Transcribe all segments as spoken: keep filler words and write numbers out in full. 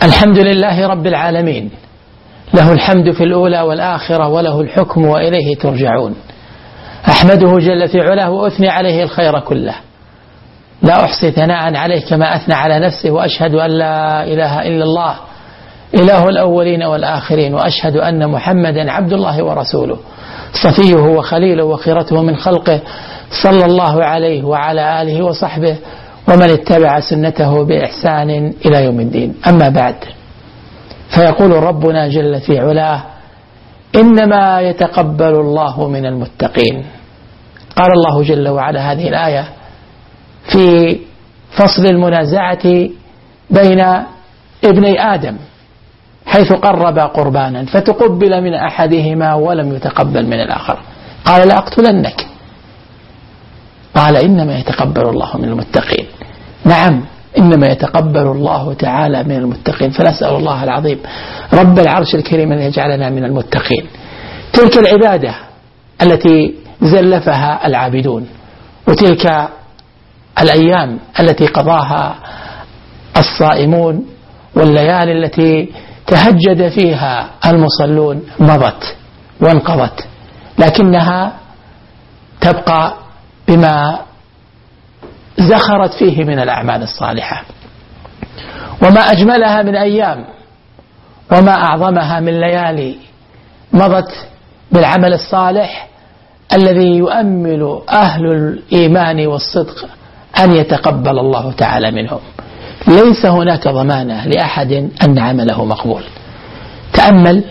الحمد لله رب العالمين، له الحمد في الأولى والآخرة وله الحكم وإليه ترجعون. أحمده جل في علاه وأثني عليه الخير كله، لا أحصي ثناء عليه كما أثنى على نفسه، وأشهد أن لا إله إلا الله إله الأولين والآخرين، وأشهد أن محمدا عبد الله ورسوله صفيه وخليله وخيرته من خلقه، صلى الله عليه وعلى آله وصحبه ومن اتبع سنته بإحسان إلى يوم الدين. أما بعد، فيقول ربنا جل في علاه: إنما يتقبل الله من المتقين. قال الله جل وعلا هذه الآية في فصل المنازعة بين ابني آدم، حيث قربا قربانا فتقبل من أحدهما ولم يتقبل من الآخر، قال لأقتلنك. قال إنما يتقبل الله من المتقين. نعم، إنما يتقبل الله تعالى من المتقين، فنسأل الله العظيم رب العرش الكريم أن يجعلنا من المتقين. تلك العبادة التي زلفها العابدون، وتلك الأيام التي قضاها الصائمون، والليالي التي تهجد فيها المصلون مضت وانقضت، لكنها تبقى بما زخرت فيه من الأعمال الصالحة، وما أجملها من أيام، وما أعظمها من ليالي مضت بالعمل الصالح الذي يؤمل أهل الإيمان والصدق أن يتقبل الله تعالى منهم. ليس هناك ضمانة لأحد أن عمله مقبول. تأمل،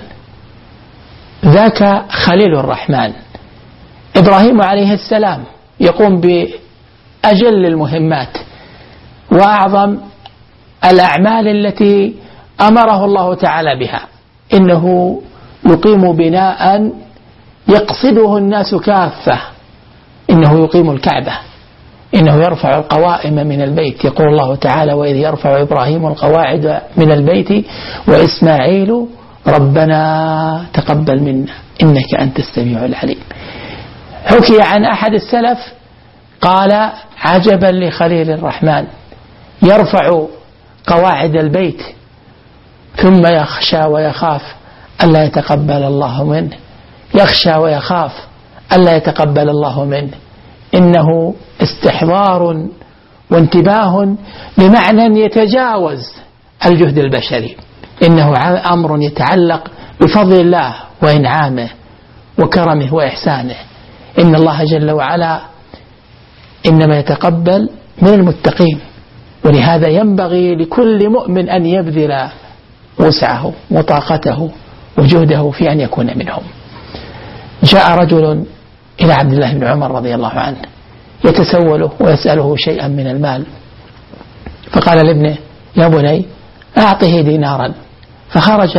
ذاك خليل الرحمن إبراهيم عليه السلام يقوم بأجل المهمات وأعظم الأعمال التي أمره الله تعالى بها. إنه يقيم بناء يقصده الناس كافة، إنه يقيم الكعبة، إنه يرفع القوائم من البيت. يقول الله تعالى: وإذ يرفع إبراهيم القواعد من البيت وإسماعيل ربنا تقبل منا إنك أنت السميع العليم. حكي عن أحد السلف قال: عجبا لخليل الرحمن، يرفع قواعد البيت ثم يخشى ويخاف ألا يتقبل الله منه، يخشى ويخاف ألا يتقبل الله منه. إنه استحضار وانتباه لمعنى يتجاوز الجهد البشري، إنه أمر يتعلق بفضل الله وإنعامه وكرمه وإحسانه. إن الله جل وعلا إنما يتقبل من المتقين، ولهذا ينبغي لكل مؤمن أن يبذل وسعه وطاقته وجهده في أن يكون منهم. جاء رجل إلى عبد الله بن عمر رضي الله عنه يتسوله ويسأله شيئا من المال، فقال لابنه: يا بني أعطه دينارا. فخرج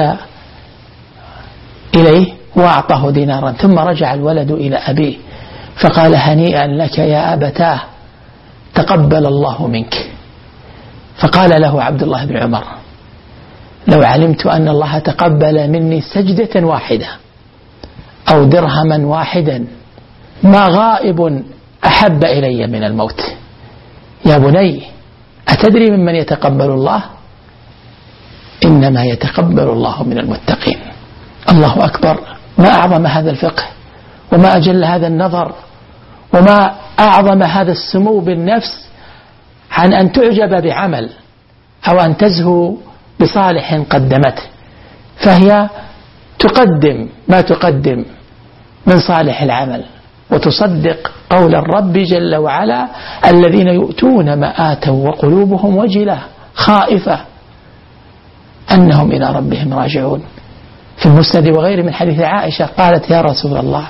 إليه وأعطاه دينارا، ثم رجع الولد إلى أبيه فقال: هنيئا لك يا أبتاه، تقبل الله منك. فقال له عبد الله بن عمر: لو علمت أن الله تقبل مني سجدة واحدة أو درهما واحدا ما غائب أحب إلي من الموت. يا بني، أتدري ممن يتقبل الله؟ إنما يتقبل الله من المتقين. الله أكبر، ما أعظم هذا الفقه، وما أجل هذا النظر، وما أعظم هذا السمو بالنفس عن أن تعجب بعمل أو أن تزهو بصالح قدمته، فهي تقدم ما تقدم من صالح العمل، وتصدق قول الرب جل وعلا: الذين يؤتون ما آتوا وقلوبهم وجلة خائفة أنهم إلى ربهم راجعون. في المسند وغيره من حديث عائشة قالت: يا رسول الله،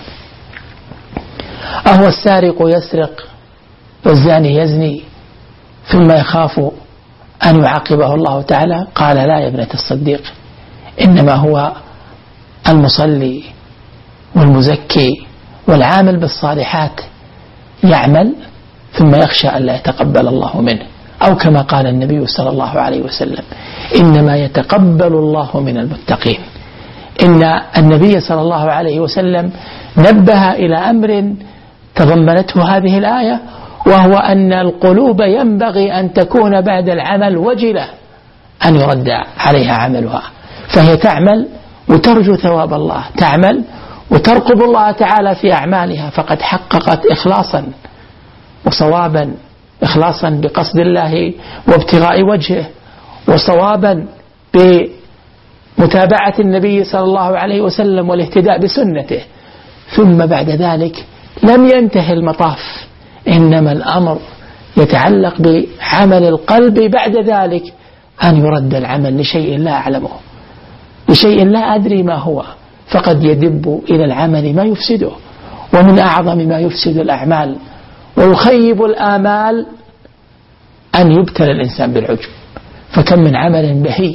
أهو السارق يسرق والزاني يزني ثم يخاف أن يعاقبه الله تعالى؟ قال: لا يا ابنة الصديق، إنما هو المصلي والمزكي والعامل بالصالحات، يعمل ثم يخشى أن لا يتقبل الله منه، أو كما قال النبي صلى الله عليه وسلم: إنما يتقبل الله من المتقين. إن النبي صلى الله عليه وسلم نبه إلى أمر تضمنته هذه الآية، وهو أن القلوب ينبغي أن تكون بعد العمل وجلة أن يرد عليها عملها، فهي تعمل وترجو ثواب الله، تعمل وترقب الله تعالى في أعمالها، فقد حققت إخلاصا وصوابا، إخلاصا بقصد الله وابتغاء وجهه، وصوابا بمتابعة النبي صلى الله عليه وسلم والاهتداء بسنته. ثم بعد ذلك لم ينتهي المطاف، إنما الأمر يتعلق بعمل القلب بعد ذلك، أن يرد العمل لشيء لا أعلمه، لشيء لا أدري ما هو، فقد يدب إلى العمل ما يفسده. ومن أعظم ما يفسد الأعمال ويخيب الآمال أن يبتلى الإنسان بالعجب. فكم من عمل بهي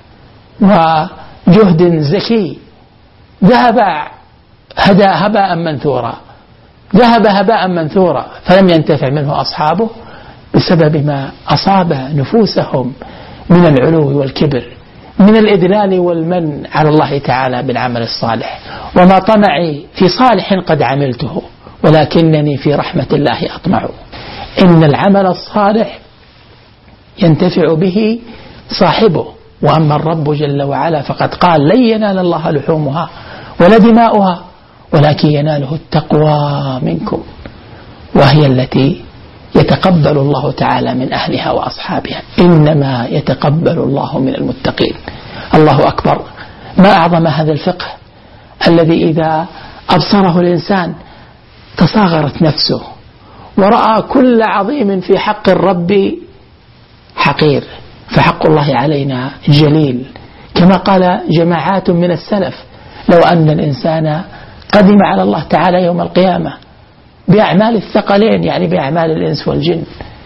وجهد زكي ذهب هباء منثورا، ذهب هباء منثورا، فلم ينتفع منه أصحابه بسبب ما أصاب نفوسهم من العلو والكبر، من الإدلال والمن على الله تعالى بالعمل الصالح. وما طمعي في صالح قد عملته، ولكنني في رحمة الله أطمع. إن العمل الصالح ينتفع به صاحبه، وأما الرب جل وعلا فقد قال لن ينال الله لحومها ولا دماؤها ولكن يناله التقوى منكم، وهي التي يتقبل الله تعالى من أهلها وأصحابها. إنما يتقبل الله من المتقين. الله أكبر، ما أعظم هذا الفقه الذي إذا أبصره الإنسان تصاغرت نفسه ورأى كل عظيم في حق الرب حقير، فحق الله علينا جليل. كما قال جماعات من السلف: لو أن الإنسان قدم على الله تعالى يوم القيامة بأعمال الثقلين، يعني بأعمال الإنس والجن،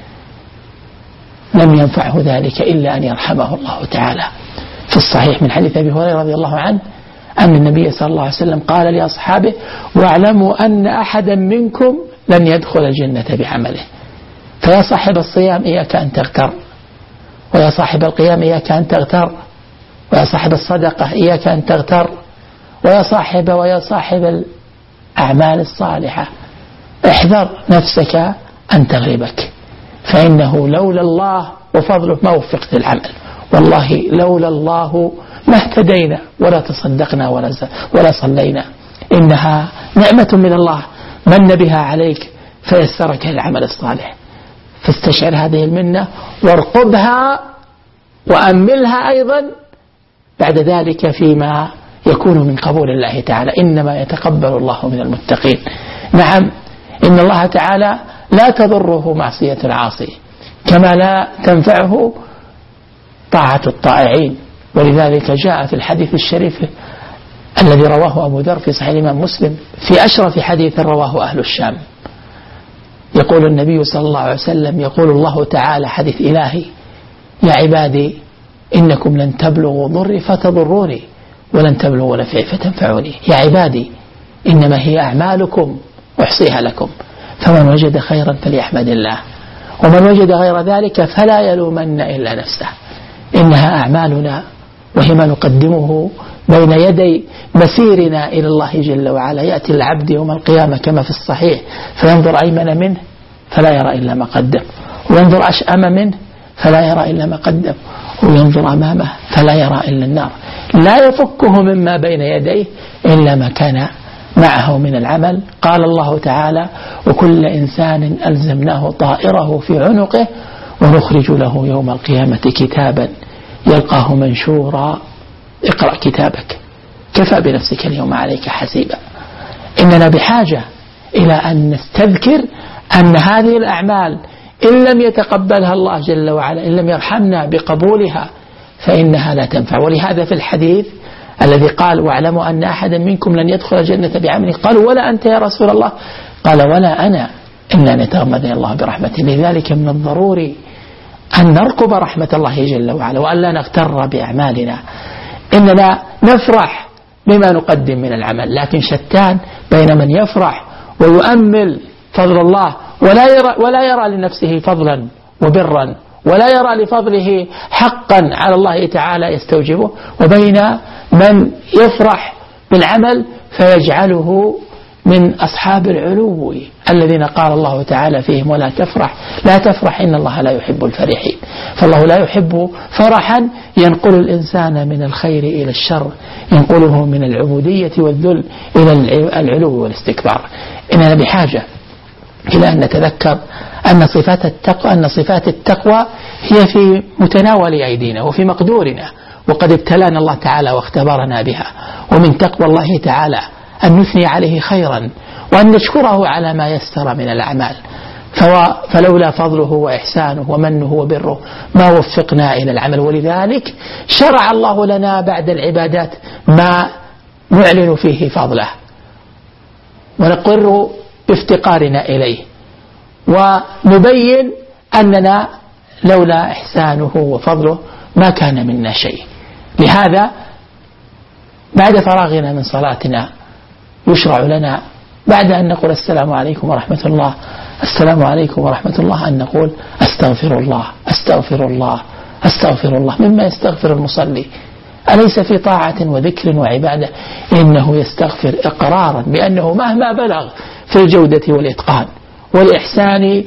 لم ينفعه ذلك إلا أن يرحمه الله تعالى. في الصحيح من حديث أبي هريرة رضي الله عنه أن النبي صلى الله عليه وسلم قال لأصحابه: واعلموا أن أحدا منكم لن يدخل الجنة بعمله. فيا صاحب الصيام إياك أن تغتر، ويا صاحب القيام إياك أن تغتر، ويا صاحب الصدقة إياك أن تغتر، ويا صاحب ويا صاحب الأعمال الصالحة احذر نفسك أن تغلبك، فإنه لولا الله وفضله ما وفقت العمل، والله لولا الله ما اهتدينا ولا تصدقنا ولا ولا صلينا. إنها نعمة من الله من بها عليك فيسرك العمل الصالح، فاستشعر هذه المنة وارقبها وأملها أيضا بعد ذلك فيما يكون من قبول الله تعالى. إنما يتقبل الله من المتقين. نعم، إن الله تعالى لا تضره معصية العاصي كما لا تنفعه طاعة الطائعين. ولذلك جاء في الحديث الشريف الذي رواه أبو ذر في صحيح الإمام مسلم في أشرف حديث رواه أهل الشام، يقول النبي صلى الله عليه وسلم: يقول الله تعالى حديث إلهي: يا عبادي إنكم لن تبلغوا ضري فتضروني ولن تبلغوا نفعي فتنفعوني. يا عبادي إنما هي أعمالكم أحصيها لكم، فمن وجد خيرا فليحمد الله، ومن وجد غير ذلك فلا يلومن إلا نفسه. إنها أعمالنا وهي ما نقدمه بين يدي مسيرنا إلى الله جل وعلا. يأتي العبد يوم القيامة كما في الصحيح فينظر أيمن منه فلا يرى إلا ما قدم، وينظر أشأم منه فلا يرى إلا ما قدم، وينظر أمامه فلا يرى إلا النار. لا يفكه مما بين يديه إلا ما كان معه من العمل. قال الله تعالى: وكل إنسان ألزمناه طائره في عنقه ونخرج له يوم القيامة كتابا يلقاه منشورا اقرأ كتابك كفى بنفسك اليوم عليك حسيبا. إننا بحاجة إلى أن نستذكر أن هذه الأعمال إن لم يتقبلها الله جل وعلا، إن لم يرحمنا بقبولها، فإنها لا تنفع. ولهذا في الحديث الذي قال: واعلموا أن أحدا منكم لن يدخل الجنة بعمله، قالوا: ولا أنت يا رسول الله؟ قال: ولا أنا إلا أن يتغمدني الله برحمته. لذلك من الضروري أن نرقب رحمة الله جل وعلا، وأن لا نغتر بأعمالنا. إننا نفرح بما نقدم من العمل، لكن شتان بين من يفرح ويؤمل فضل الله ولا يرى, ولا يرى لنفسه فضلا وبرا، ولا يرى لفضله حقا على الله تعالى يستوجبه، وبين من يفرح بالعمل فيجعله من أصحاب العلو الذين قال الله تعالى فيهم ولا تفرح لا تفرح إن الله لا يحب الفرحين. فالله لا يحب فرحا ينقل الإنسان من الخير إلى الشر، ينقله من العبودية والذل إلى العلو والاستكبار. إننا بحاجة إلى أن نتذكر أن صفات التقوى أن صفات التقوى هي في متناول أيدينا وفي مقدورنا، وقد ابتلانا الله تعالى واختبرنا بها. ومن تقوى الله تعالى أن نثني عليه خيرا وأن نشكره على ما يسر من الأعمال، فلولا فضله وإحسانه ومنه وبره ما وفقنا إلى العمل. ولذلك شرع الله لنا بعد العبادات ما نعلن فيه فضله ونقر بافتقارنا إليه، ونبين أننا لولا إحسانه وفضله ما كان منا شيء. لهذا بعد فراغنا من صلاتنا يشرع لنا بعد أن نقول السلام عليكم ورحمة الله السلام عليكم ورحمة الله أن نقول أستغفر الله أستغفر الله أستغفر الله. مما يستغفر المصلي أليس في طاعة وذكر وعبادة؟ إنه يستغفر إقرارا بأنه مهما بلغ في الجودة والإتقان والإحسان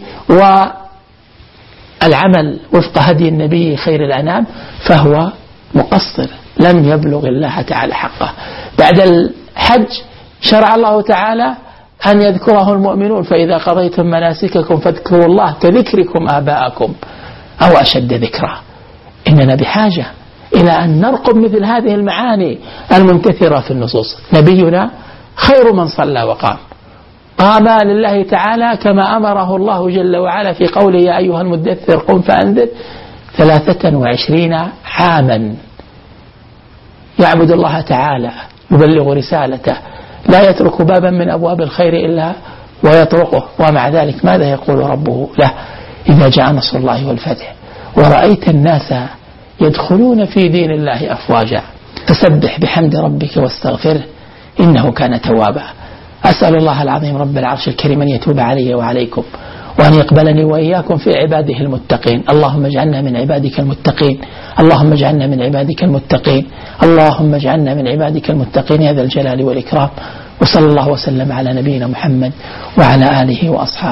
والعمل وفق هدي النبي خير الأنام فهو مقصر لم يبلغ الله تعالى حقه. بعد الحج شرع الله تعالى أن يذكره المؤمنون فإذا قضيتم مناسككم فاذكروا الله كذكركم آباءكم أو أشد ذكرا. إننا بحاجة إلى أن نرقب مثل هذه المعاني المنتثرة في النصوص. نبينا خير من صلى وقام، قام لله تعالى كما أمره الله جل وعلا في قوله يا أيها المدثر قم فأنذر ثلاثة وعشرين عاما يعبد الله تعالى يبلغ رسالته لا يترك بابا من أبواب الخير إلا ويطرقه. ومع ذلك ماذا يقول ربه له إذا جاء نصر الله والفتح ورأيت الناس يدخلون في دين الله أفواجا فسبح بحمد ربك واستغفره إنه كان توابا. أسأل الله العظيم رب العرش الكريم أن يتوب علي وعليكم وأن يقبلني وإياكم في عباده المتقين. اللهم اجعلنا من عبادك المتقين اللهم اجعلنا من عبادك المتقين اللهم اجعلنا من عبادك المتقين يا ذا الجلال والإكرام. وصلى الله وسلم على نبينا محمد وعلى آله وأصحابه.